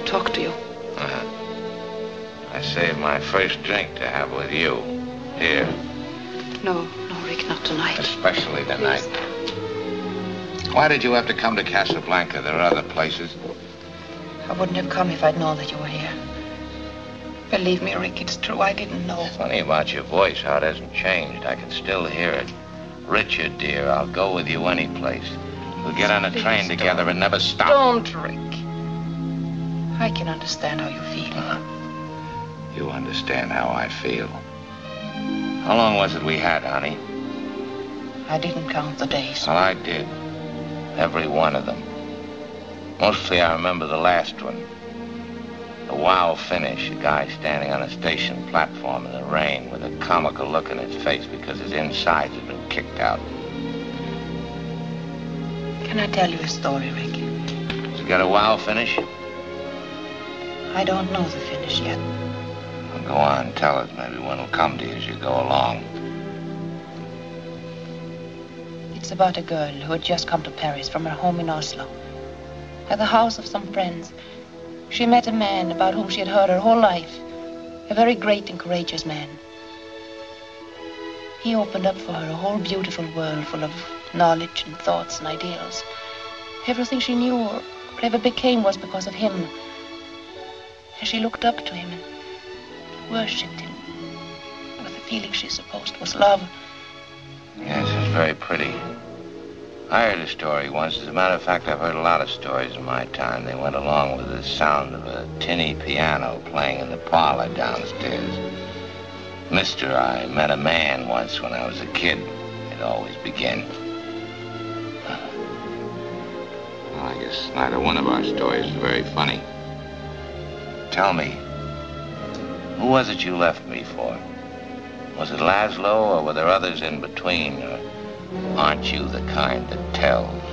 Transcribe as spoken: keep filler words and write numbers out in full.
talk to you. Uh-huh. I saved my first drink to have with you. Here. No, no, Rick, not tonight. Especially tonight. Please. Why did you have to come to Casablanca? There are other places. I wouldn't have come if I'd known that you were here. Believe me, Rick, it's true. I didn't know. Funny about your voice, how it hasn't changed. I can still hear it. Richard, dear, I'll go with you any place. We'll get on a Please train don't. together and never stop. Don't, Rick. I can understand how you feel. Uh-huh. You understand how I feel. How long was it we had, honey? I didn't count the days. Well, I did. Every one of them. Mostly I remember the last one. The wow finish, a guy standing on a station platform in the rain with a comical look in his face because his insides had been kicked out. Can I tell you a story, Rick? Has it got a wow finish? I don't know the finish yet. Well, go on, tell us. Maybe one will come to you as you go along. It's about a girl who had just come to Paris from her home in Oslo. At the house of some friends, she met a man about whom she had heard her whole life. A very great and courageous man. He opened up for her a whole beautiful world full of knowledge and thoughts and ideals. Everything she knew or ever became was because of him. And she looked up to him and worshipped him with the feeling she supposed was love. Yes, it's very pretty. I heard a story once. As a matter of fact, I've heard a lot of stories in my time. They went along with the sound of a tinny piano playing in the parlor downstairs. Mister, I met a man once when I was a kid. It always began. Well, I guess neither one of our stories is very funny. Tell me, who was it you left me for? Was it Laszlo, or were there others in between? Or aren't you the kind that tells?